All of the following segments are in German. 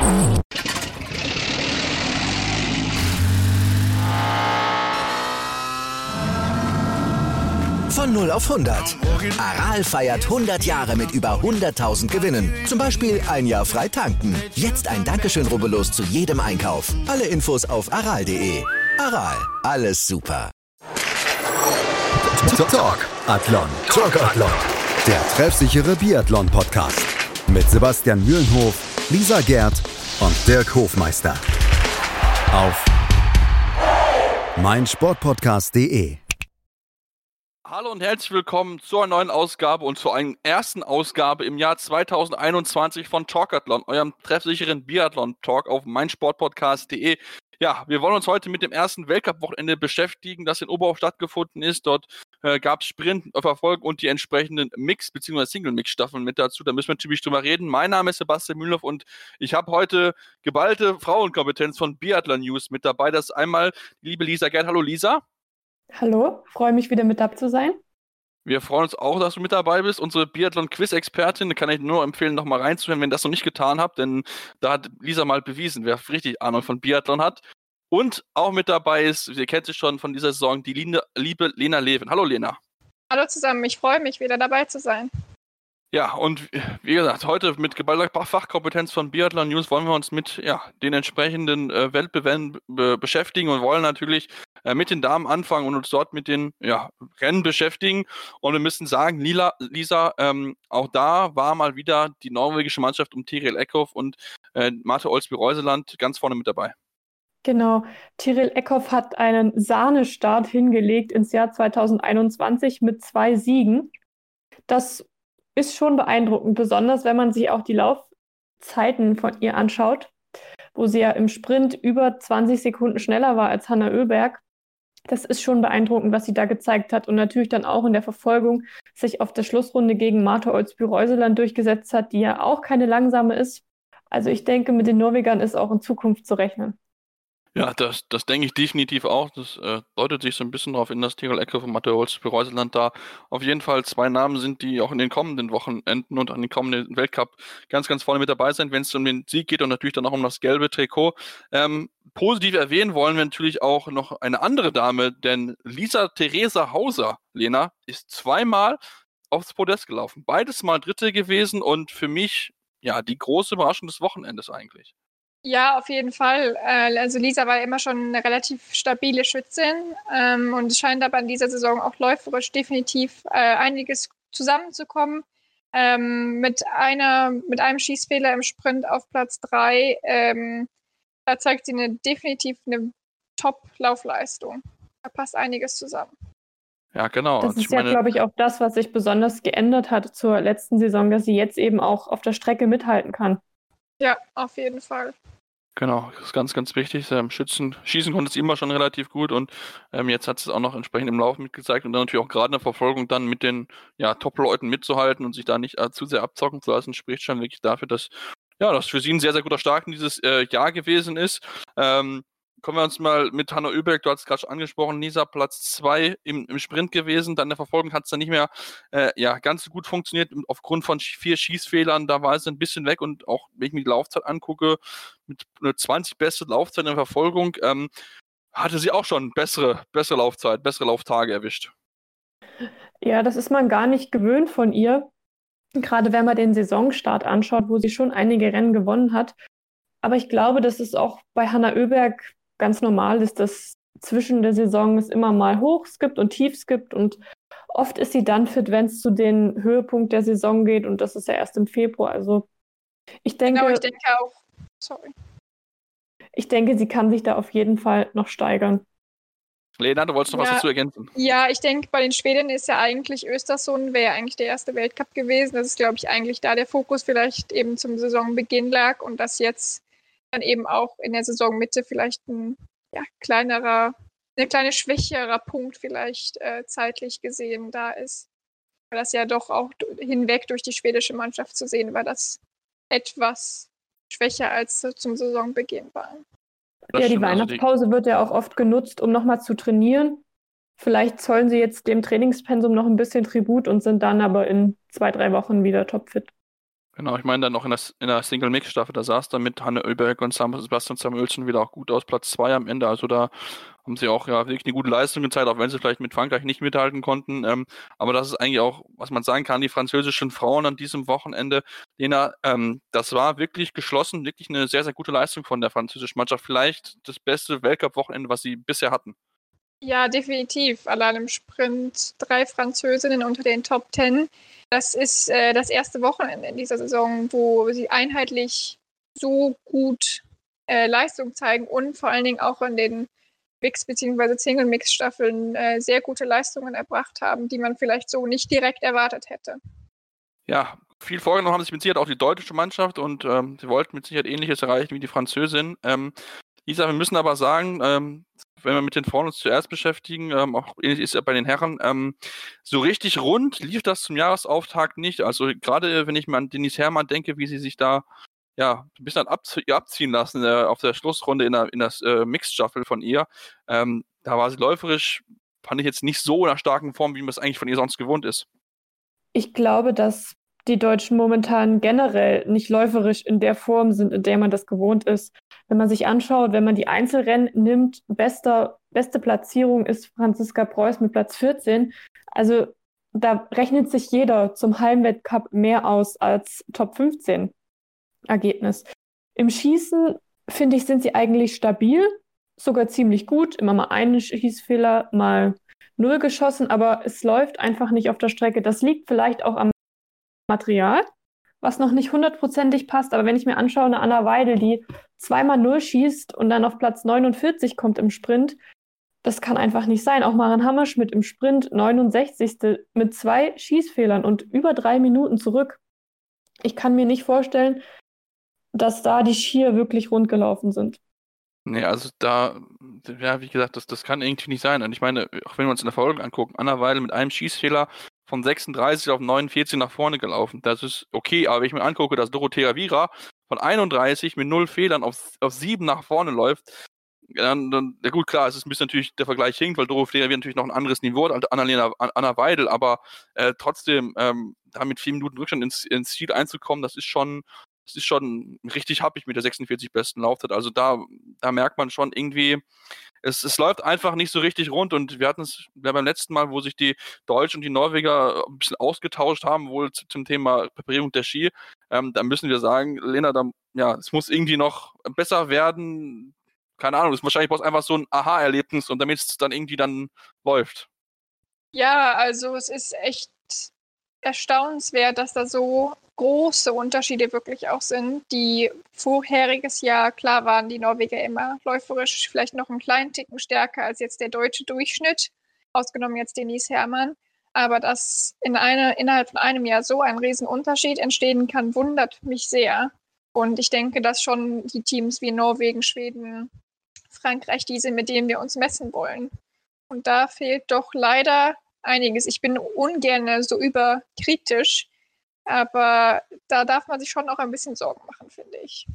Von 0 auf 100. Aral feiert 100 Jahre mit über 100.000 Gewinnen. Zum Beispiel ein Jahr frei tanken. Jetzt ein Dankeschön, rubbellos zu jedem Einkauf. Alle Infos auf aral.de. Aral, alles super. Talk Athlon. Der treffsichere Biathlon-Podcast. Mit Sebastian Mühlenhof, Lisa Gerd und Dirk Hofmeister. Auf meinsportpodcast.de. Hallo und herzlich willkommen zu einer neuen Ausgabe und zu einer ersten Ausgabe im Jahr 2021 von Talkathlon, eurem treffsicheren Biathlon-Talk auf meinsportpodcast.de. Ja, wir wollen uns heute mit dem ersten Weltcup-Wochenende beschäftigen, das in Oberhof stattgefunden ist. Dort gab es Sprint, Verfolgung und die entsprechenden Mix- bzw. Single-Mix-Staffeln mit dazu. Da müssen wir natürlich drüber reden. Mein Name ist Sebastian Mühlenhof und ich habe heute geballte Frauenkompetenz von Biathlon News mit dabei. Das ist einmal die liebe Lisa Gerd. Hallo Lisa. Hallo, freue mich wieder mit dabei zu sein. Wir freuen uns auch, dass du mit dabei bist. Unsere Biathlon-Quiz-Expertin, kann ich nur empfehlen, noch mal reinzuhören, wenn ihr das noch nicht getan habt, denn da hat Lisa mal bewiesen, wer richtig Ahnung von Biathlon hat. Und auch mit dabei ist, ihr kennt sie schon von dieser Saison, die liebe Lena Levin. Hallo Lena. Hallo zusammen, ich freue mich, wieder dabei zu sein. Ja, und wie gesagt, heute mit geballter Fachkompetenz von Biathlon News wollen wir uns mit den entsprechenden Wettbewerben beschäftigen und wollen natürlich mit den Damen anfangen und uns dort mit den Rennen beschäftigen. Und wir müssen sagen, Lisa, auch da war mal wieder die norwegische Mannschaft um Tiril Eckhoff und Marte Olsby-Reuseland ganz vorne mit dabei. Genau, Tiril Eckhoff hat einen Sahnestart hingelegt ins Jahr 2021 mit 2 Siegen. Das ist schon beeindruckend, besonders wenn man sich auch die Laufzeiten von ihr anschaut, wo sie ja im Sprint über 20 Sekunden schneller war als Hanna Öberg. Das ist schon beeindruckend, was sie da gezeigt hat und natürlich dann auch in der Verfolgung sich auf der Schlussrunde gegen Marte Olsby-Reuseland durchgesetzt hat, die ja auch keine langsame ist. Also ich denke, mit den Norwegern ist auch in Zukunft zu rechnen. Ja, das denke ich definitiv auch. Das deutet sich so ein bisschen darauf hin, dass Tiril Eckhoff und Marte Olsby-Reuseland da auf jeden Fall 2 Namen sind, die auch in den kommenden Wochenenden und an den kommenden Weltcup ganz, ganz vorne mit dabei sind, wenn es um den Sieg geht und natürlich dann auch um das gelbe Trikot. Positiv erwähnen wollen wir natürlich auch noch eine andere Dame, denn Lisa Theresa Hauser, Lena, ist 2-mal aufs Podest gelaufen. Beides Mal Dritte gewesen und für mich, die große Überraschung des Wochenendes eigentlich. Ja, auf jeden Fall. Also Lisa war immer schon eine relativ stabile Schützin und es scheint aber in dieser Saison auch läuferisch definitiv einiges zusammenzukommen. Mit einem Schießfehler im Sprint auf Platz 3, da zeigt sie definitiv eine Top-Laufleistung. Da passt einiges zusammen. Ja, genau. Das ist glaube ich, auch das, was sich besonders geändert hat zur letzten Saison, dass sie jetzt eben auch auf der Strecke mithalten kann. Ja, auf jeden Fall. Genau, das ist ganz, ganz wichtig. Schießen konnte es immer schon relativ gut und jetzt hat es auch noch entsprechend im Lauf mitgezeigt und dann natürlich auch gerade in der Verfolgung dann mit den Top-Leuten mitzuhalten und sich da nicht zu sehr abzocken zu lassen, spricht schon wirklich dafür, dass das für sie ein sehr, sehr guter Start in dieses Jahr gewesen ist. Kommen wir uns mal mit Hanna Öberg, du hast es gerade schon angesprochen, Lisa, Platz 2 im Sprint gewesen, dann in der Verfolgung hat es dann nicht mehr ganz so gut funktioniert, aufgrund von 4 Schießfehlern, da war es ein bisschen weg und auch, wenn ich mir die Laufzeit angucke, mit einer 20 beste Laufzeit in der Verfolgung, hatte sie auch schon bessere Laufzeit, bessere Lauftage erwischt. Ja, das ist man gar nicht gewöhnt von ihr, gerade wenn man den Saisonstart anschaut, wo sie schon einige Rennen gewonnen hat. Aber ich glaube, dass es auch bei Hanna Öberg ganz normal ist, dass zwischen der Saison es immer mal Hochs gibt und Tiefs gibt und oft ist sie dann fit, wenn es zu den Höhepunkt der Saison geht und das ist ja erst im Februar. Also ich denke auch. Sorry. Ich denke, sie kann sich da auf jeden Fall noch steigern. Lena, du wolltest noch was dazu ergänzen? Ja, ich denke, bei den Schwedinnen ist ja eigentlich Östersund, wäre ja eigentlich der erste Weltcup gewesen. Das ist, glaube ich, eigentlich da der Fokus vielleicht eben zum Saisonbeginn lag und dass jetzt dann eben auch in der Saisonmitte vielleicht ein kleiner schwächerer Punkt vielleicht zeitlich gesehen da ist. Weil das ja doch auch hinweg durch die schwedische Mannschaft zu sehen war, das etwas schwächer als zum Saisonbeginn war. Die Weihnachtspause wird ja auch oft genutzt, um nochmal zu trainieren. Vielleicht zollen sie jetzt dem Trainingspensum noch ein bisschen Tribut und sind dann aber in 2-3 Wochen wieder topfit. Genau, ich meine dann noch in der Single-Mix-Staffel, da sah es dann mit Hanne Oeberg und Sebastian Samuelsson wieder auch gut aus, Platz 2 am Ende. Also da haben sie auch ja wirklich eine gute Leistung gezeigt, auch wenn sie vielleicht mit Frankreich nicht mithalten konnten. Aber das ist eigentlich auch, was man sagen kann, die französischen Frauen an diesem Wochenende, Lena, das war wirklich geschlossen, wirklich eine sehr, sehr gute Leistung von der französischen Mannschaft. Vielleicht das beste Weltcup-Wochenende, was sie bisher hatten. Ja, definitiv. Allein im Sprint 3 Französinnen unter den Top 10. Das ist das erste Wochenende in dieser Saison, wo sie einheitlich so gut Leistung zeigen und vor allen Dingen auch in den Mix- bzw. Single-Mix-Staffeln sehr gute Leistungen erbracht haben, die man vielleicht so nicht direkt erwartet hätte. Ja, viel vorgenommen haben sich mit Sicherheit auch die deutsche Mannschaft und sie wollten mit Sicherheit Ähnliches erreichen wie die Französin. Lisa, wir müssen aber sagen, wenn wir mit den Frauen uns zuerst beschäftigen, auch ähnlich ist ja bei den Herren, so richtig rund lief das zum Jahresauftakt nicht. Also gerade wenn ich mal an Denise Herrmann denke, wie sie sich da ja ein bisschen abziehen lassen auf der Schlussrunde in der Mixed-Staffel von ihr, da war sie läuferisch, fand ich jetzt nicht so in einer starken Form, wie man es eigentlich von ihr sonst gewohnt ist. Ich glaube, dass die Deutschen momentan generell nicht läuferisch in der Form sind, in der man das gewohnt ist. Wenn man sich anschaut, wenn man die Einzelrennen nimmt, beste Platzierung ist Franziska Preuß mit Platz 14. Also da rechnet sich jeder zum Heimweltcup mehr aus als Top 15 Ergebnis. Im Schießen, finde ich, sind sie eigentlich stabil, sogar ziemlich gut. Immer mal einen Schießfehler, mal 0 geschossen, aber es läuft einfach nicht auf der Strecke. Das liegt vielleicht auch am Material, was noch nicht hundertprozentig passt. Aber wenn ich mir anschaue, eine Anna Weidel, die 2x0 schießt und dann auf Platz 49 kommt im Sprint, das kann einfach nicht sein. Auch Maren Hammerschmidt im Sprint 69. mit 2 Schießfehlern und über 3 Minuten zurück. Ich kann mir nicht vorstellen, dass da die Skier wirklich rund gelaufen sind. Nee, also da, ja, wie gesagt, das kann irgendwie nicht sein. Und ich meine, auch wenn wir uns in der Folge angucken, Anna Weidel mit einem Schießfehler von 36 auf 49 nach vorne gelaufen. Das ist okay, aber wenn ich mir angucke, dass Dorothea Viera von 31 mit 0 Fehlern auf 7 nach vorne läuft, dann, ja gut, klar, es ist ein bisschen natürlich, der Vergleich hinkt, weil Dorothea Viera natürlich noch ein anderes Niveau hat als Anna Weidel, aber trotzdem, da mit 4 Minuten Rückstand ins Ziel einzukommen, das ist schon richtig happig mit der 46 besten Laufzeit. Also da merkt man schon irgendwie, es läuft einfach nicht so richtig rund und wir hatten es beim letzten Mal, wo sich die Deutschen und die Norweger ein bisschen ausgetauscht haben, wohl zum Thema Präparierung der Ski. Da müssen wir sagen, Lena, es muss irgendwie noch besser werden. Keine Ahnung, es ist wahrscheinlich einfach so ein Aha-Erlebnis und damit es dann irgendwie dann läuft. Ja, also es ist echt erstaunenswert, dass da so große Unterschiede wirklich auch sind. Die vorheriges Jahr, klar waren die Norweger immer läuferisch vielleicht noch einen kleinen Ticken stärker als jetzt der deutsche Durchschnitt, ausgenommen jetzt Denise Herrmann. Aber dass innerhalb von einem Jahr so ein Riesenunterschied entstehen kann, wundert mich sehr. Und ich denke, dass schon die Teams wie Norwegen, Schweden, Frankreich die sind, mit denen wir uns messen wollen. Und da fehlt doch leider einiges. Ich bin ungern so überkritisch, aber da darf man sich schon auch ein bisschen Sorgen machen, finde ich.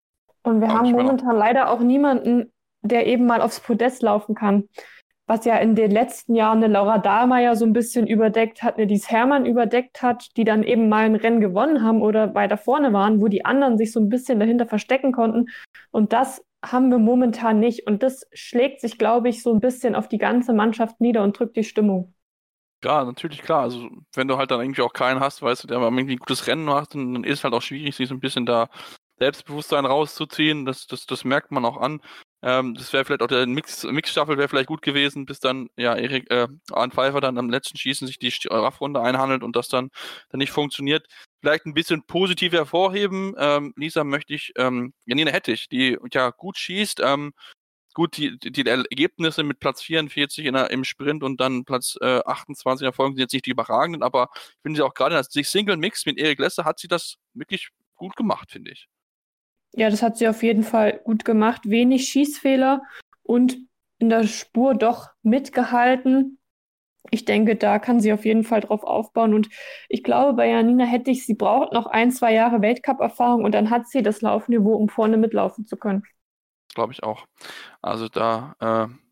Und wir haben momentan leider auch niemanden, der eben mal aufs Podest laufen kann. Was ja in den letzten Jahren eine Laura Dahlmeier so ein bisschen überdeckt hat, eine Denise Herrmann überdeckt hat, die dann eben mal ein Rennen gewonnen haben oder weiter vorne waren, wo die anderen sich so ein bisschen dahinter verstecken konnten. Und das haben wir momentan nicht. Und das schlägt sich, glaube ich, so ein bisschen auf die ganze Mannschaft nieder und drückt die Stimmung. Ja, natürlich, klar. Also, wenn du halt dann irgendwie auch keinen hast, weißt du, der mal irgendwie ein gutes Rennen macht, dann ist es halt auch schwierig, sich so ein bisschen da Selbstbewusstsein rauszuziehen. Das merkt man auch an. Das wäre vielleicht auch der Mix-Staffel wäre vielleicht gut gewesen, bis dann, ja, Arndt Pfeiffer dann am letzten Schießen sich die Raffrunde einhandelt und das dann nicht funktioniert. Vielleicht ein bisschen positiv hervorheben. Lisa, möchte ich Janina Hettich, die ja gut schießt, gut, die Ergebnisse mit Platz 44 im Sprint und dann Platz 28 erfolgen sind jetzt nicht die überragenden, aber ich finde sie auch gerade als Single-Mix mit Erik Lesser hat sie das wirklich gut gemacht, finde ich. Ja, das hat sie auf jeden Fall gut gemacht. Wenig Schießfehler und in der Spur doch mitgehalten. Ich denke, da kann sie auf jeden Fall drauf aufbauen. Und ich glaube, bei Janina Hettich, sie braucht noch 1-2 Jahre Weltcup-Erfahrung und dann hat sie das Laufniveau, um vorne mitlaufen zu können. Glaube ich auch. Also da,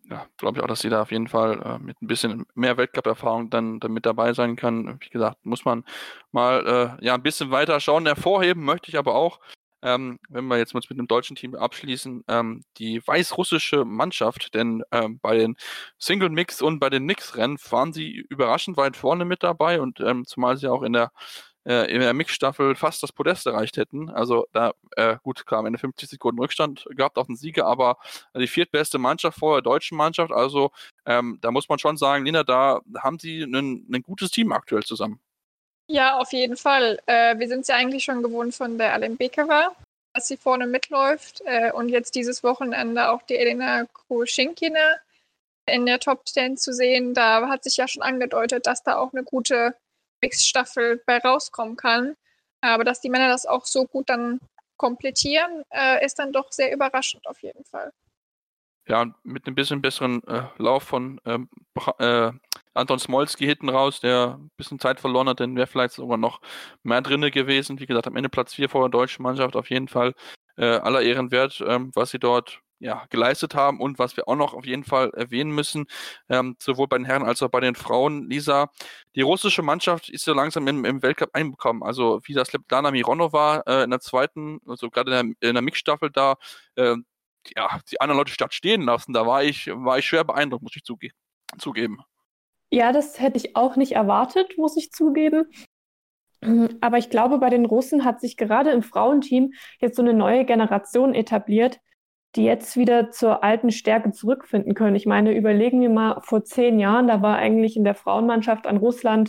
Ja, glaube ich auch, dass sie da auf jeden Fall mit ein bisschen mehr Weltcup-Erfahrung dann mit dabei sein kann. Wie gesagt, muss man mal ein bisschen weiter schauen. Hervorheben möchte ich aber auch, wenn wir jetzt mal mit dem deutschen Team abschließen, die weißrussische Mannschaft, denn bei den Single-Mix und bei den Mix-Rennen waren sie überraschend weit vorne mit dabei und zumal sie auch in der Mixstaffel fast das Podest erreicht hätten. Also da, gut, klar, am Ende 50 Sekunden Rückstand gehabt auf den Sieger, aber die viertbeste Mannschaft vor der deutschen Mannschaft. Also da muss man schon sagen, Lina, da haben sie ein gutes Team aktuell zusammen. Ja, auf jeden Fall. Wir sind es ja eigentlich schon gewohnt von der Alembekova, dass sie vorne mitläuft. Und jetzt dieses Wochenende auch die Elena Kruschenkina in der Top 10 zu sehen. Da hat sich ja schon angedeutet, dass da auch eine gute Mixstaffel bei rauskommen kann. Aber dass die Männer das auch so gut dann komplettieren, ist dann doch sehr überraschend auf jeden Fall. Ja, mit einem bisschen besseren Lauf von Anton Smolski hinten raus, der ein bisschen Zeit verloren hat, dann wäre vielleicht sogar noch mehr drinne gewesen. Wie gesagt, am Ende Platz 4 vor der deutschen Mannschaft auf jeden Fall aller Ehren wert, was sie dort geleistet haben und was wir auch noch auf jeden Fall erwähnen müssen, sowohl bei den Herren als auch bei den Frauen. Lisa, die russische Mannschaft ist so langsam im Weltcup einbekommen. Also wie das Svetlana Mironova in der zweiten, also gerade in der Mixstaffel da, die anderen Leute statt stehen lassen, da war ich schwer beeindruckt, muss ich zugeben. Ja, das hätte ich auch nicht erwartet, muss ich zugeben. Aber ich glaube, bei den Russen hat sich gerade im Frauenteam jetzt so eine neue Generation etabliert, die jetzt wieder zur alten Stärke zurückfinden können. Ich meine, überlegen wir mal, vor 10 Jahren, da war eigentlich in der Frauenmannschaft an Russland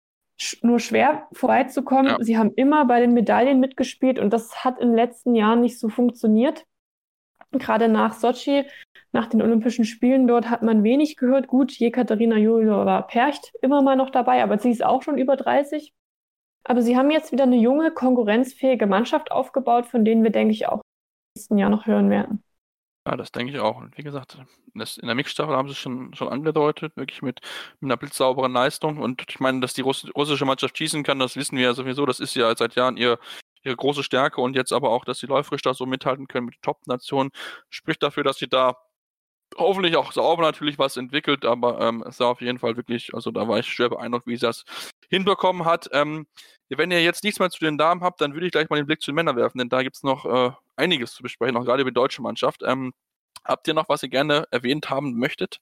nur schwer vorbeizukommen. Ja. Sie haben immer bei den Medaillen mitgespielt und das hat in den letzten Jahren nicht so funktioniert. Gerade nach Sotschi, nach den Olympischen Spielen dort hat man wenig gehört. Gut, Jekaterina Juliova-Percht immer mal noch dabei, aber sie ist auch schon über 30. Aber sie haben jetzt wieder eine junge, konkurrenzfähige Mannschaft aufgebaut, von denen wir, denke ich, auch im nächsten Jahr noch hören werden. Ja, das denke ich auch. Und wie gesagt, in der Mixstaffel haben sie schon angedeutet, wirklich mit einer blitzsauberen Leistung. Und ich meine, dass die russische Mannschaft schießen kann, das wissen wir ja sowieso. Das ist ja seit Jahren ihre große Stärke. Und jetzt aber auch, dass sie läuferisch da so mithalten können mit den Top-Nationen, spricht dafür, dass sie da hoffentlich auch sauber natürlich was entwickelt. Aber es war auf jeden Fall wirklich, also da war ich schwer beeindruckt, wie sie das hinbekommen hat. Wenn ihr jetzt nichts mehr zu den Damen habt, dann würde ich gleich mal den Blick zu den Männern werfen, denn da gibt es noch einiges zu besprechen, auch gerade über die deutsche Mannschaft. Habt ihr noch, was ihr gerne erwähnt haben möchtet?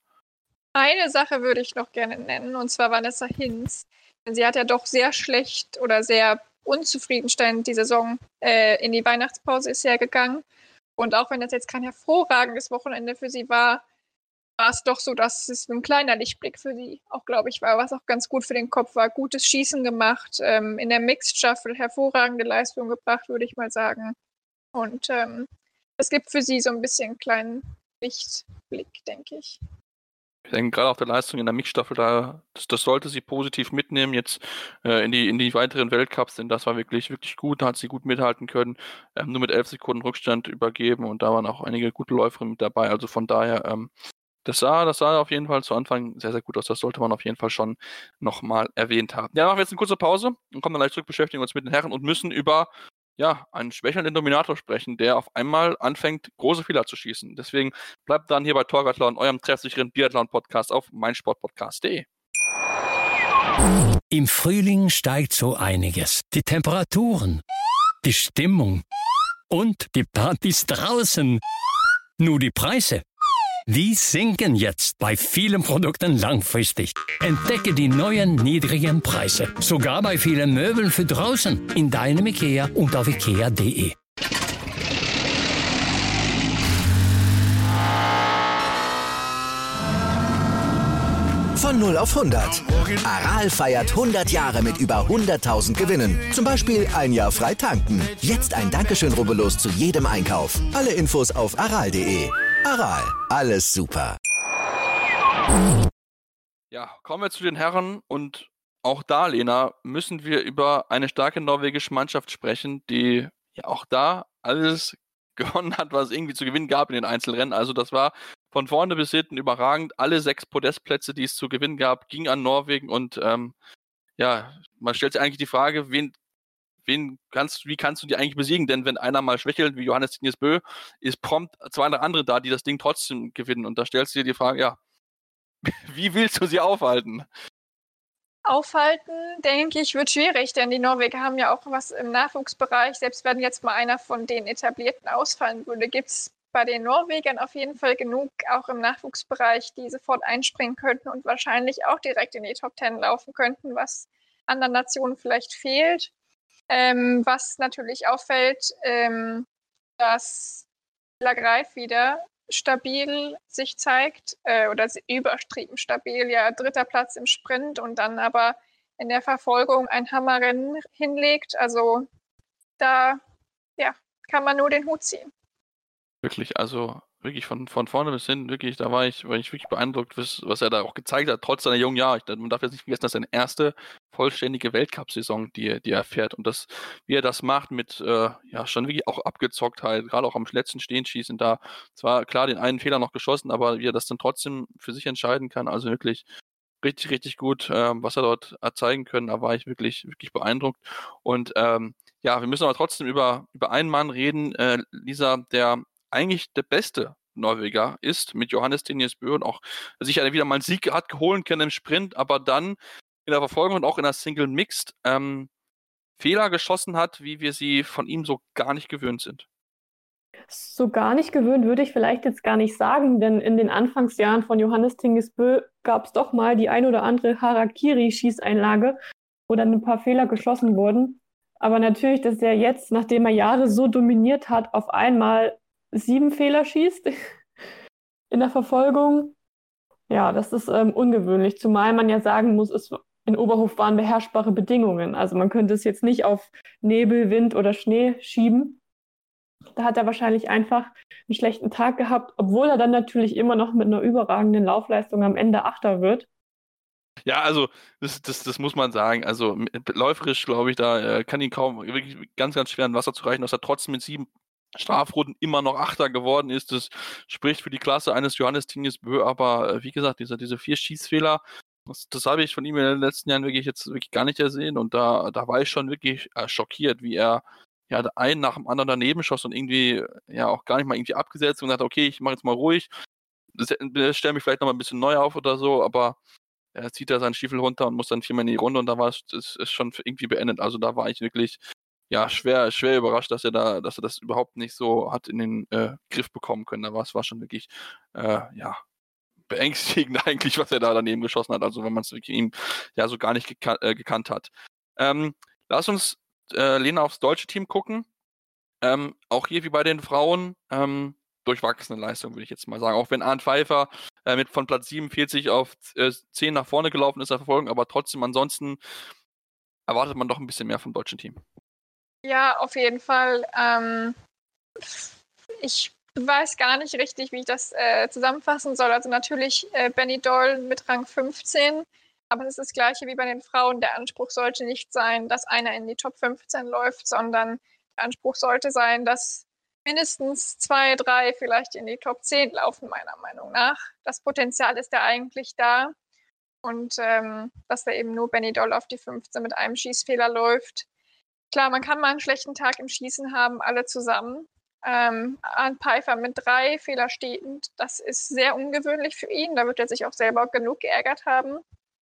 Eine Sache würde ich noch gerne nennen, und zwar Vanessa Hinz. Denn sie hat ja doch sehr schlecht oder sehr unzufriedenstellend die Saison in die Weihnachtspause ist ja gegangen. Und auch wenn das jetzt kein hervorragendes Wochenende für sie war es doch so, dass es ein kleiner Lichtblick für sie auch, glaube ich, war, was auch ganz gut für den Kopf war. Gutes Schießen gemacht, in der Mixed-Staffel hervorragende Leistung gebracht, würde ich mal sagen. Und es gibt für sie so ein bisschen einen kleinen Lichtblick, denke ich. Ich denke, gerade auf der Leistung in der Mixstaffel, das sollte sie positiv mitnehmen jetzt in die weiteren Weltcups, denn das war wirklich, wirklich gut, da hat sie gut mithalten können, nur mit 11 Sekunden Rückstand übergeben und da waren auch einige gute Läuferinnen mit dabei, also von daher, das sah auf jeden Fall zu Anfang sehr, sehr gut aus, das sollte man auf jeden Fall schon nochmal erwähnt haben. Ja, machen wir jetzt eine kurze Pause und kommen dann gleich zurück, beschäftigen uns mit den Herren und müssen über einen schwächelnden Dominator sprechen, der auf einmal anfängt, große Fehler zu schießen. Deswegen bleibt dann hier bei Torgathlon, eurem treffsicheren Biathlon-Podcast auf meinsportpodcast.de. Im Frühling steigt so einiges. Die Temperaturen, die Stimmung und die Partys draußen. Nur die Preise, die sinken jetzt bei vielen Produkten langfristig. Entdecke die neuen niedrigen Preise. Sogar bei vielen Möbeln für draußen. In deinem IKEA und auf ikea.de. Von 0 auf 100. Aral feiert 100 Jahre mit über 100.000 Gewinnen. Zum Beispiel ein Jahr frei tanken. Jetzt ein Dankeschön, rubbellos zu jedem Einkauf. Alle Infos auf aral.de. Aral, alles super. Ja, kommen wir zu den Herren und auch da, Lena, müssen wir über eine starke norwegische Mannschaft sprechen, die ja auch da alles gewonnen hat, was es irgendwie zu gewinnen gab in den Einzelrennen. Also das war von vorne bis hinten überragend. Alle 6 Podestplätze, die es zu gewinnen gab, gingen an Norwegen und man stellt sich eigentlich die Frage, wen wie kannst du die eigentlich besiegen? Denn wenn einer mal schwächelt, wie Johannes Tinius Bö, ist prompt 2 andere da, die das Ding trotzdem gewinnen. Und da stellst du dir die Frage, ja, wie willst du sie aufhalten? Aufhalten, denke ich, wird schwierig, denn die Norweger haben ja auch was im Nachwuchsbereich. Selbst wenn jetzt mal einer von den Etablierten ausfallen würde, gibt es bei den Norwegern auf jeden Fall genug, auch im Nachwuchsbereich, die sofort einspringen könnten und wahrscheinlich auch direkt in die Top 10 laufen könnten, was anderen Nationen vielleicht fehlt. Was natürlich auffällt, dass Greif wieder stabil sich zeigt oder übertrieben stabil, ja, 3. Platz im Sprint und dann aber in der Verfolgung ein Hammerrennen hinlegt. Also da kann man nur den Hut ziehen. Wirklich, also wirklich von vorne bis hinten, wirklich, da war ich wirklich beeindruckt, was er da auch gezeigt hat, trotz seiner jungen Jahre. Man darf jetzt nicht vergessen, dass seine erste vollständige Weltcup-Saison, die er fährt und wie er das macht mit, schon wirklich auch Abgezocktheit, gerade auch am letzten Stehenschießen, da zwar klar den einen Fehler noch geschossen, aber wie er das dann trotzdem für sich entscheiden kann, also wirklich richtig, richtig gut, was er dort hat zeigen können, da war ich wirklich, wirklich beeindruckt und wir müssen aber trotzdem über einen Mann reden, Lisa, der eigentlich der beste Norweger ist, mit Johannes Tinius Bö und auch sicher wieder mal einen Sieg hat holen können im Sprint, aber dann in der Verfolgung und auch in der Single Mixed Fehler geschossen hat, wie wir sie von ihm so gar nicht gewöhnt sind. So gar nicht gewöhnt würde ich vielleicht jetzt gar nicht sagen, denn in den Anfangsjahren von Johannes Tinius Bö gab es doch mal die ein oder andere Harakiri-Schießeinlage, wo dann ein paar Fehler geschossen wurden. Aber natürlich, dass er jetzt, nachdem er Jahre so dominiert hat, auf einmal 7 Fehler schießt in der Verfolgung. Ja, das ist ungewöhnlich, zumal man ja sagen muss, in Oberhof waren beherrschbare Bedingungen. Also man könnte es jetzt nicht auf Nebel, Wind oder Schnee schieben. Da hat er wahrscheinlich einfach einen schlechten Tag gehabt, obwohl er dann natürlich immer noch mit einer überragenden Laufleistung am Ende Achter wird. Ja, also das muss man sagen. Also läuferisch, glaube ich, da kann ihn kaum wirklich ganz, ganz schwer an Wasser zu reichen, dass er trotzdem mit 7 Strafrunden immer noch Achter geworden ist. Das spricht für die Klasse eines Johannes Tinius Bö, aber wie gesagt, diese 4 Schießfehler, das habe ich von ihm in den letzten Jahren wirklich gar nicht gesehen und da war ich schon wirklich schockiert, wie er einen nach dem anderen daneben schoss und irgendwie auch gar nicht mal irgendwie abgesetzt und gesagt, okay, ich mache jetzt mal ruhig, stelle mich vielleicht noch mal ein bisschen neu auf oder so, aber er zieht da seinen Stiefel runter und muss dann 4-mal in die Runde und da war es schon irgendwie beendet. Also da war ich wirklich schwer überrascht, dass er das überhaupt nicht so hat in den Griff bekommen können. Da war schon wirklich beängstigend eigentlich, was er da daneben geschossen hat. Also wenn man es wirklich ihm so gar nicht gekannt hat. Lass uns, Lena, aufs deutsche Team gucken. Auch hier wie bei den Frauen durchwachsene Leistung, würde ich jetzt mal sagen. Auch wenn Arndt Pfeiffer von Platz 47 auf 10 nach vorne gelaufen ist, der Verfolgung, aber trotzdem ansonsten erwartet man doch ein bisschen mehr vom deutschen Team. Ja, auf jeden Fall. Ich weiß gar nicht richtig, wie ich das zusammenfassen soll. Also natürlich Benny Doll mit Rang 15, aber es ist das Gleiche wie bei den Frauen. Der Anspruch sollte nicht sein, dass einer in die Top 15 läuft, sondern der Anspruch sollte sein, dass mindestens 2, 3 vielleicht in die Top 10 laufen, meiner Meinung nach. Das Potenzial ist ja eigentlich da. Und dass da eben nur Benny Doll auf die 15 mit einem Schießfehler läuft. Klar, man kann mal einen schlechten Tag im Schießen haben, alle zusammen. Arndt Pfeiffer mit 3 Fehler stehend, das ist sehr ungewöhnlich für ihn. Da wird er sich auch selber genug geärgert haben.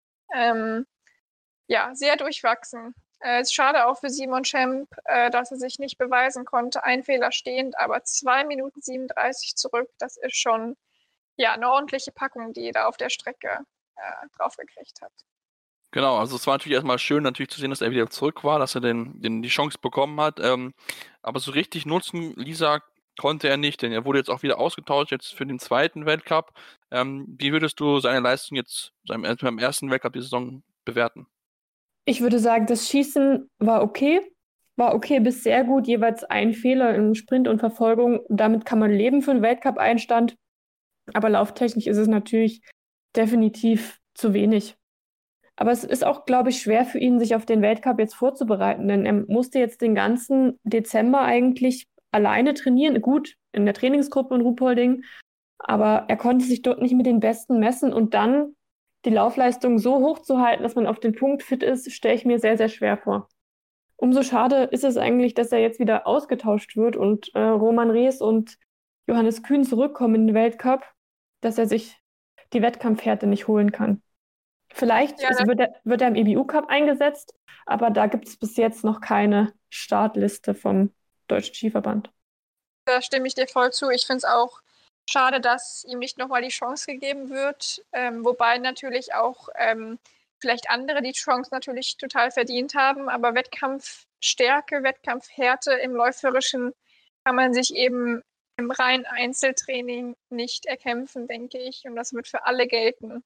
Sehr durchwachsen. Es ist schade auch für Simon Schemp, dass er sich nicht beweisen konnte. Ein Fehler stehend, aber 2 Minuten 37 zurück. Das ist schon eine ordentliche Packung, die er da auf der Strecke draufgekriegt hat. Genau, also es war natürlich erstmal schön natürlich zu sehen, dass er wieder zurück war, dass er die Chance bekommen hat. Aber so richtig nutzen, Lisa, konnte er nicht, denn er wurde jetzt auch wieder ausgetauscht jetzt für den 2. Weltcup. Wie würdest du seine Leistung jetzt beim ersten Weltcup die Saison bewerten? Ich würde sagen, das Schießen war okay bis sehr gut, jeweils ein Fehler im Sprint und Verfolgung. Damit kann man leben für einen Weltcup-Einstand, aber lauftechnisch ist es natürlich definitiv zu wenig. Aber es ist auch, glaube ich, schwer für ihn, sich auf den Weltcup jetzt vorzubereiten, denn er musste jetzt den ganzen Dezember eigentlich alleine trainieren. Gut, in der Trainingsgruppe in Ruhpolding, aber er konnte sich dort nicht mit den Besten messen und dann die Laufleistung so hoch zu halten, dass man auf den Punkt fit ist, stelle ich mir sehr, sehr schwer vor. Umso schade ist es eigentlich, dass er jetzt wieder ausgetauscht wird und Roman Rees und Johannes Kühn zurückkommen in den Weltcup, dass er sich die Wettkampfhärte nicht holen kann. Vielleicht Ja, wird er im EBU-Cup eingesetzt, aber da gibt es bis jetzt noch keine Startliste vom Deutschen Skiverband. da stimme ich dir voll zu. Ich finde es auch schade, dass ihm nicht nochmal die Chance gegeben wird. Wobei natürlich auch vielleicht andere die Chance natürlich total verdient haben. Aber Wettkampfstärke, Wettkampfhärte im Läuferischen kann man sich eben im reinen Einzeltraining nicht erkämpfen, denke ich. Und das wird für alle gelten.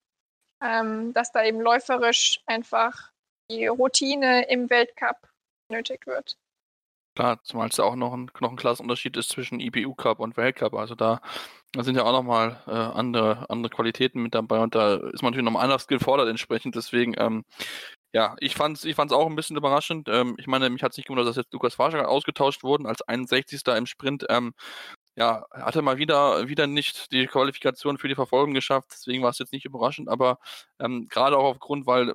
Dass da eben läuferisch einfach die Routine im Weltcup nötig wird. Klar, zumal es ja auch noch ein Klassenunterschied ist zwischen IBU-Cup und Weltcup. Also da sind ja auch nochmal andere Qualitäten mit dabei und da ist man natürlich nochmal anders gefordert entsprechend. Deswegen, ja, ich fand's auch ein bisschen überraschend. Ich meine, mich hat es nicht gewundert, dass jetzt Lukas Farschak ausgetauscht wurden als 61. im Sprint. Ja, hatte mal wieder nicht die Qualifikation für die Verfolgung geschafft, deswegen war es jetzt nicht überraschend, aber gerade auch aufgrund, weil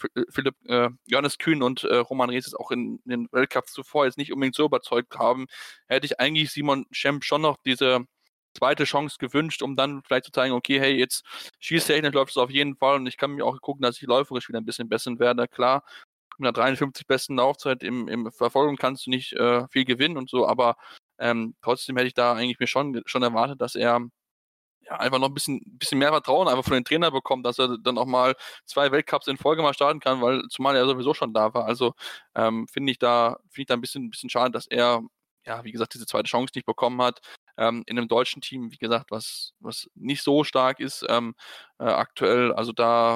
Johannes Kühn und Roman Rees es auch in den Weltcups zuvor jetzt nicht unbedingt so überzeugt haben, hätte ich eigentlich Simon Schemp schon noch diese zweite Chance gewünscht, um dann vielleicht zu zeigen, okay, hey, jetzt schießtechnisch läuft es auf jeden Fall und ich kann mir auch gucken, dass ich läuferisch wieder ein bisschen besser werde. Klar, mit einer 53 besten Laufzeit im Verfolgung kannst du nicht viel gewinnen und so, aber trotzdem hätte ich da eigentlich mir schon erwartet, dass er ja, einfach noch ein bisschen mehr Vertrauen einfach von den Trainer bekommt, dass er dann auch mal 2 Weltcups in Folge mal starten kann, weil zumal er sowieso schon da war. Also finde ich da ein bisschen schade, dass er, ja, wie gesagt, diese zweite Chance nicht bekommen hat. In einem deutschen Team, wie gesagt, was nicht so stark ist aktuell. Also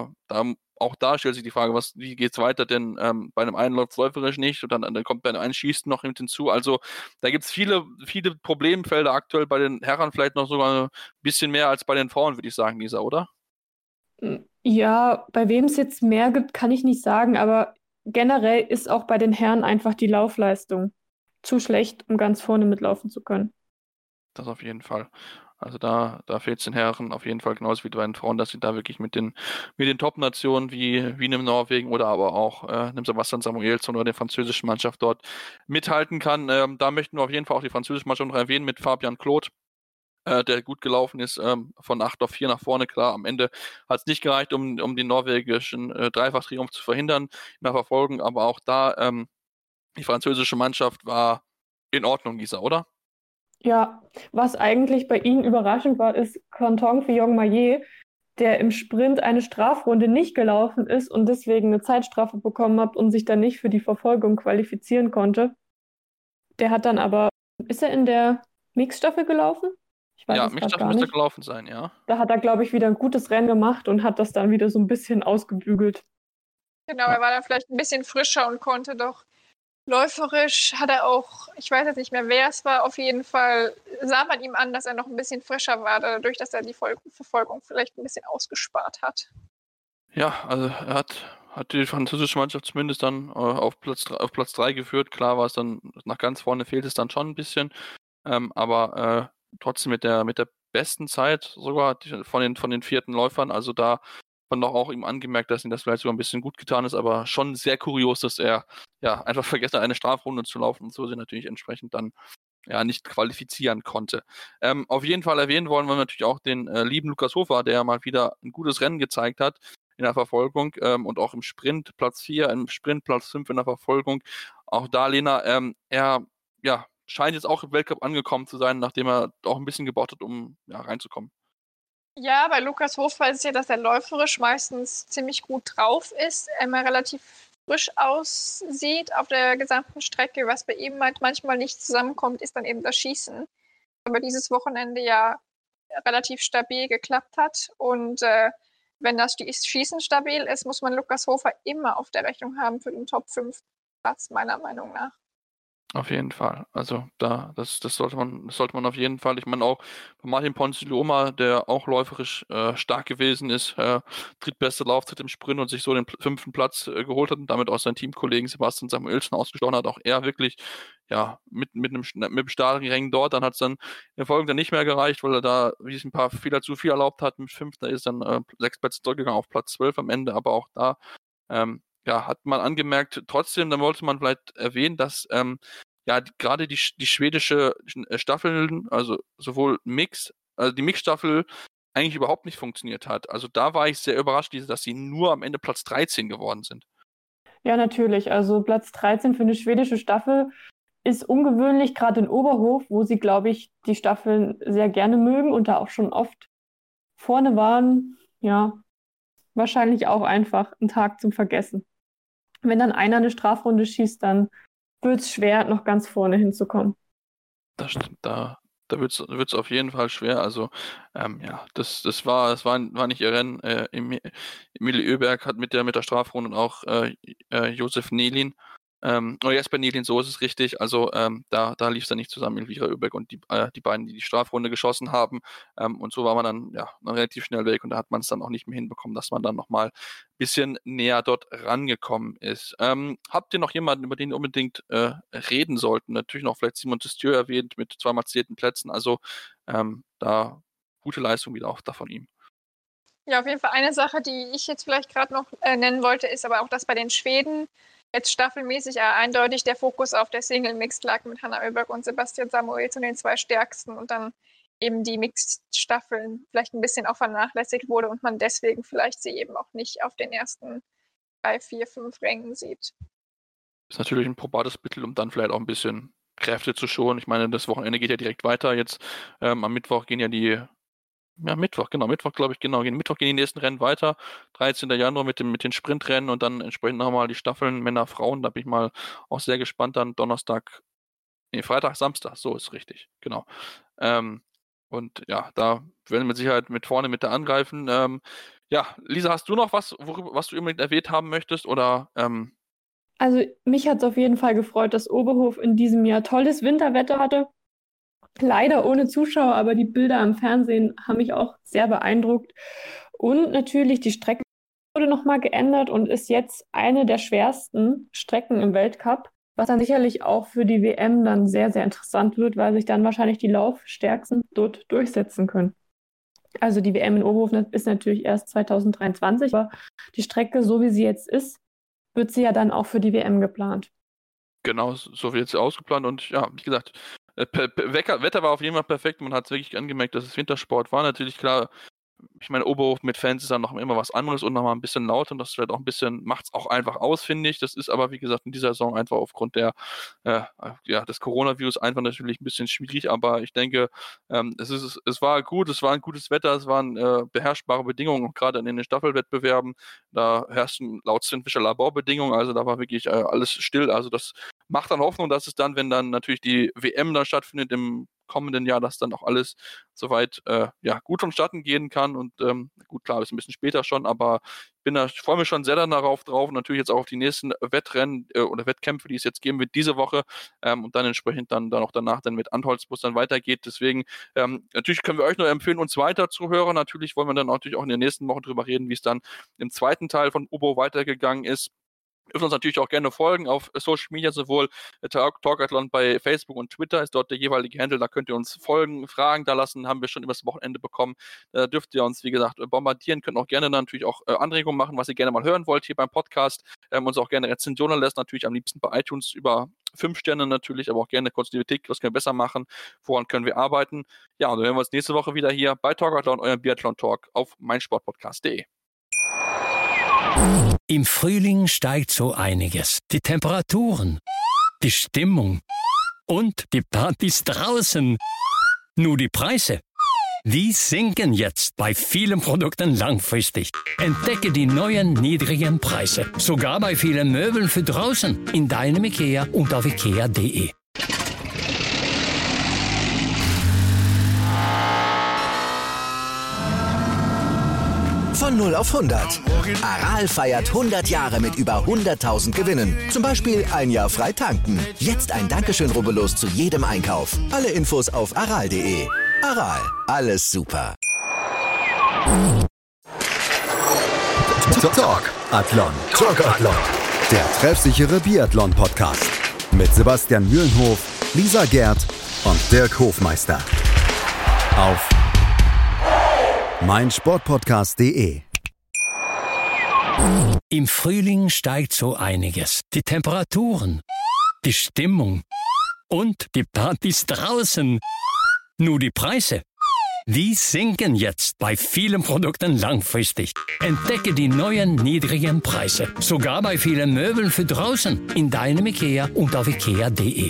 auch da stellt sich die Frage, wie geht's weiter, denn bei einem einen läuft es läuferisch nicht und dann kommt bei einem einen Schießen noch mit hinzu. Also da gibt es viele Problemfelder aktuell bei den Herren, vielleicht noch sogar ein bisschen mehr als bei den Frauen, würde ich sagen, Lisa, oder? Ja, bei wem es jetzt mehr gibt, kann ich nicht sagen, aber generell ist auch bei den Herren einfach die Laufleistung zu schlecht, um ganz vorne mitlaufen zu können. Das auf jeden Fall. Also da fehlt es den Herren auf jeden Fall genauso wie bei den Frauen, dass sie da wirklich mit den Top-Nationen wie einem Norwegen oder aber auch einem Sebastian Samuelsson oder der französischen Mannschaft dort mithalten kann. Da möchten wir auf jeden Fall auch die französische Mannschaft noch erwähnen mit Fabian Claude, der gut gelaufen ist, von 8 auf 4 nach vorne. Klar, am Ende hat es nicht gereicht, um den norwegischen Dreifach-Triumph zu verhindern in der Verfolgung, aber auch da die französische Mannschaft war in Ordnung, Lisa, oder? Ja, was eigentlich bei ihnen überraschend war, ist Quentin Fillon-Maillet, der im Sprint eine Strafrunde nicht gelaufen ist und deswegen eine Zeitstrafe bekommen hat und sich dann nicht für die Verfolgung qualifizieren konnte. Der hat dann aber, ist er in der Mixstaffel gelaufen? Ich weiß Ja, es gerade Mixstaffel gar müsste nicht. gelaufen sein, ja. Da hat er, glaube ich, wieder ein gutes Rennen gemacht und hat das dann wieder so ein bisschen ausgebügelt. Genau, Ja. er war dann vielleicht ein bisschen frischer und konnte doch läuferisch, hat er auch, ich weiß jetzt nicht mehr, wer es war, auf jeden Fall sah man ihm an, dass er noch ein bisschen frischer war, dadurch, dass er die Verfolgung vielleicht ein bisschen ausgespart hat. Ja, also er hat die französische Mannschaft zumindest dann auf Platz 3 geführt. Klar war es dann, nach ganz vorne fehlt es dann schon ein bisschen, aber trotzdem mit der besten Zeit sogar von den vierten Läufern. Also da man doch auch ihm angemerkt, dass ihm das vielleicht sogar ein bisschen gut getan ist, aber schon sehr kurios, dass er ja einfach vergessen hat, eine Strafrunde zu laufen und so sie natürlich entsprechend dann ja nicht qualifizieren konnte. Auf jeden Fall erwähnen wollen wir natürlich auch den lieben Lukas Hofer, der mal wieder ein gutes Rennen gezeigt hat in der Verfolgung und auch im Sprint Platz 4, im Sprint Platz 5 in der Verfolgung. Auch da, Lena, er ja, scheint jetzt auch im Weltcup angekommen zu sein, nachdem er auch ein bisschen gebraucht hat, um ja, reinzukommen. Ja, bei Lukas Hofer ist es ja, dass er läuferisch meistens ziemlich gut drauf ist, immer relativ frisch aussieht auf der gesamten Strecke. Was bei ihm halt manchmal nicht zusammenkommt, ist dann eben das Schießen. Aber dieses Wochenende ja relativ stabil geklappt hat. Und wenn das Schießen stabil ist, muss man Lukas Hofer immer auf der Rechnung haben für den Top 5 Platz, meiner Meinung nach. Auf jeden Fall. Also das sollte man auf jeden Fall. Ich meine auch bei Martin Ponzilioma, der auch läuferisch stark gewesen ist, drittbeste Laufzeit im Sprint und sich so den 5. Platz geholt hat und damit auch seinen Teamkollegen Sebastian Samuelsson ausgestochen hat. Auch er wirklich ja mit einem starken Rennen dort. Dann hat es dann in der Folge dann nicht mehr gereicht, weil er da wie ein paar Fehler zu viel erlaubt hat. Mit 5. Da ist dann 6 Plätze zurückgegangen auf Platz 12 am Ende. Aber auch da hat man angemerkt, trotzdem, da wollte man vielleicht erwähnen, dass gerade die schwedische Staffeln, also sowohl die Mix-Staffel eigentlich überhaupt nicht funktioniert hat. Also da war ich sehr überrascht, dass sie nur am Ende Platz 13 geworden sind. Ja, natürlich. Also Platz 13 für eine schwedische Staffel ist ungewöhnlich, gerade in Oberhof, wo sie, glaube ich, die Staffeln sehr gerne mögen und da auch schon oft vorne waren. Ja, wahrscheinlich auch einfach ein Tag zum Vergessen. Wenn dann einer eine Strafrunde schießt, dann wird es schwer, noch ganz vorne hinzukommen. Das stimmt, da wird's auf jeden Fall schwer. Also, das war nicht ihr Rennen. Emilie Öberg hat mit der Strafrunde und auch Josef Nelin. Jesper Nelin, so ist es richtig. Also da lief es dann nicht zusammen, Elvira Öberg und die beiden, die Strafrunde geschossen haben. Und so war man dann relativ schnell weg und da hat man es dann auch nicht mehr hinbekommen, dass man dann nochmal ein bisschen näher dort rangekommen ist. Habt ihr noch jemanden, über den ihr unbedingt reden sollten? Natürlich noch vielleicht Simon Testieu erwähnt mit 2-mal 10. Plätzen. Also da gute Leistung wieder auch da von ihm. Ja, auf jeden Fall eine Sache, die ich jetzt vielleicht gerade noch nennen wollte, ist aber auch, dass bei den Schweden jetzt staffelmäßig eindeutig der Fokus auf der Single-Mixed lag mit Hanna Öberg und Sebastian Samuel zu den 2 stärksten und dann eben die Mixed-Staffeln vielleicht ein bisschen auch vernachlässigt wurde und man deswegen vielleicht sie eben auch nicht auf den ersten 3, 4, 5 Rängen sieht. Ist natürlich ein probates Mittel, um dann vielleicht auch ein bisschen Kräfte zu schonen. Ich meine, das Wochenende geht ja direkt weiter. Jetzt am Mittwoch gehen ja Mittwoch gehen die nächsten Rennen weiter. 13. Januar mit den Sprintrennen und dann entsprechend nochmal die Staffeln Männer, Frauen. Da bin ich mal auch sehr gespannt. Dann Freitag, Samstag, so ist richtig, genau. Und ja, da werden wir mit Sicherheit mit vorne mit da angreifen. Lisa, hast du noch was du unbedingt erwähnt haben möchtest? Oder Also mich hat es auf jeden Fall gefreut, dass Oberhof in diesem Jahr tolles Winterwetter hatte. Leider ohne Zuschauer, aber die Bilder am Fernsehen haben mich auch sehr beeindruckt. Und natürlich die Strecke wurde nochmal geändert und ist jetzt eine der schwersten Strecken im Weltcup, was dann sicherlich auch für die WM dann sehr, sehr interessant wird, weil sich dann wahrscheinlich die Laufstärksten dort durchsetzen können. Also die WM in Oberhof ist natürlich erst 2023, aber die Strecke, so wie sie jetzt ist, wird sie ja dann auch für die WM geplant. Genau, so wird sie ausgeplant und ja, wie gesagt, Wetter war auf jeden Fall perfekt. Man hat wirklich angemerkt, dass es Wintersport war. Natürlich klar, ich meine, Oberhof mit Fans ist dann noch immer was anderes und nochmal ein bisschen lauter und das vielleicht auch ein bisschen, macht es auch einfach aus, finde ich. Das ist aber, wie gesagt, in dieser Saison einfach aufgrund des Coronavirus einfach natürlich ein bisschen schwierig, aber ich denke, es war gut, es war ein gutes Wetter, es waren beherrschbare Bedingungen, gerade in den Staffelwettbewerben. Da herrschten laut Sven Fischer Laborbedingungen, also da war wirklich alles still. Also das macht dann Hoffnung, dass es dann, wenn dann natürlich die WM dann stattfindet im kommenden Jahr, dass dann auch alles soweit gut vonstatten gehen kann und gut, klar, ist ein bisschen später schon, aber ich freue mich schon sehr darauf drauf und natürlich jetzt auch auf die nächsten Wettrennen oder Wettkämpfe, die es jetzt geben wird diese Woche und dann entsprechend dann auch danach dann mit Antholz-Bus dann weitergeht. Deswegen natürlich können wir euch nur empfehlen, uns weiter zu hören. Natürlich wollen wir dann natürlich auch in den nächsten Wochen drüber reden, wie es dann im zweiten Teil von Obo weitergegangen ist. Ihr dürft uns natürlich auch gerne folgen auf Social Media, sowohl Talkathon bei Facebook und Twitter ist dort der jeweilige Handle, da könnt ihr uns folgen, Fragen da lassen, haben wir schon übers Wochenende bekommen. Da dürft ihr uns, wie gesagt, bombardieren, könnt auch gerne natürlich auch Anregungen machen, was ihr gerne mal hören wollt hier beim Podcast. Uns auch gerne Rezensionen lässt, natürlich am liebsten bei iTunes über 5 Sterne natürlich, aber auch gerne Kontinuität, was können wir besser machen, woran können wir arbeiten. Ja, und dann hören wir uns nächste Woche wieder hier bei Talkathon, eurem Biathlon-Talk auf meinsportpodcast.de. Im Frühling steigt so einiges. Die Temperaturen, die Stimmung und die Partys draußen. Nur die Preise, die sinken jetzt bei vielen Produkten langfristig. Entdecke die neuen niedrigen Preise. Sogar bei vielen Möbeln für draußen. In deinem IKEA und auf ikea.de. Von 0 auf 100. Aral feiert 100 Jahre mit über 100.000 Gewinnen. Zum Beispiel ein Jahr frei tanken. Jetzt ein Dankeschön, rubbellos zu jedem Einkauf. Alle Infos auf aral.de. Aral, alles super. Talkathon. Der treffsichere Biathlon-Podcast. Mit Sebastian Mühlenhof, Lisa Gerd und Dirk Hofmeister. Auf meinsportpodcast.de Im Frühling steigt so einiges. Die Temperaturen, die Stimmung und die Partys draußen. Nur die Preise, die sinken jetzt bei vielen Produkten langfristig. Entdecke die neuen niedrigen Preise. Sogar bei vielen Möbeln für draußen. In deinem IKEA und auf ikea.de.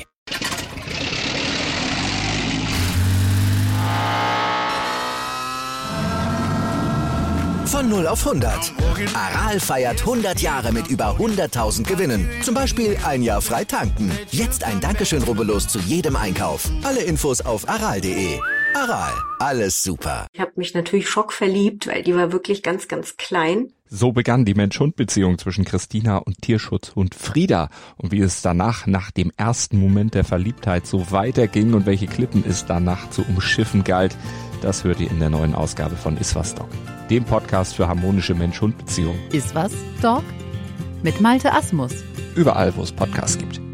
Von 0 auf 100. Aral feiert 100 Jahre mit über 100.000 Gewinnen. Zum Beispiel ein Jahr frei tanken. Jetzt ein Dankeschön, rubbellos zu jedem Einkauf. Alle Infos auf aral.de. Aral, alles super. Ich habe mich natürlich schockverliebt, weil die war wirklich ganz, ganz klein. So begann die Mensch-Hund-Beziehung zwischen Christina und Tierschutzhund Frieda. Und wie es danach, nach dem ersten Moment der Verliebtheit, so weiterging und welche Klippen es danach zu umschiffen galt, das hört ihr in der neuen Ausgabe von Iswas Dog, dem Podcast für harmonische Mensch-Hund-Beziehungen. Iswas Dog? Mit Malte Asmus. Überall, wo es Podcasts gibt.